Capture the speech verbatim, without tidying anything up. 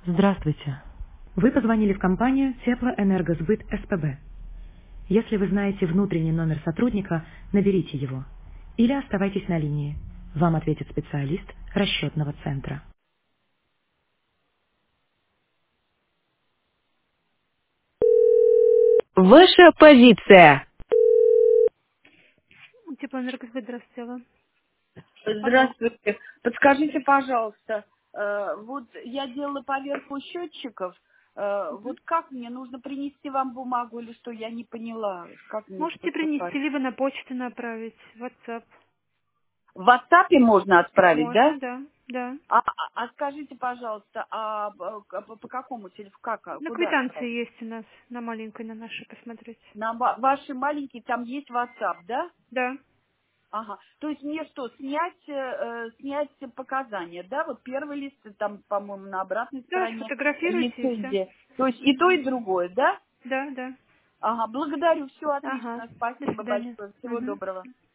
Здравствуйте. Вы позвонили в компанию Теплоэнергосбыт СПБ. Если вы знаете внутренний номер сотрудника, наберите его. Или оставайтесь на линии. Вам ответит специалист расчетного центра. Ваша позиция. Теплоэнергосбыт, здравствуйте. Алло. Алло. Здравствуйте. Подскажите, пожалуйста, э, вот я делала поверку счетчиков. э, Мгм. Вот как мне нужно принести вам бумагу или что? Я не поняла, как мне Можете поступать. принести, либо на почту направить, в WhatsApp. В WhatsApp можно отправить, да? Можно, да, да. А, а- а скажите, пожалуйста, а, б- к- по, по какому телефону, как, а, На куда квитанции отправить? есть у нас, на маленькой, на нашей посмотреть. На ва- ваши маленькие, там есть WhatsApp, да? Да. Ага. То есть мне что, снять, э, э, снять показания, да? Вот первый лист, там, по-моему, на обратной Да, стороне сфотографируйте и все. лицензия. То есть и то, и другое, да? Да, да. Ага, благодарю, все Ага. отлично, До спасибо свидания. большое, всего Мгм. доброго.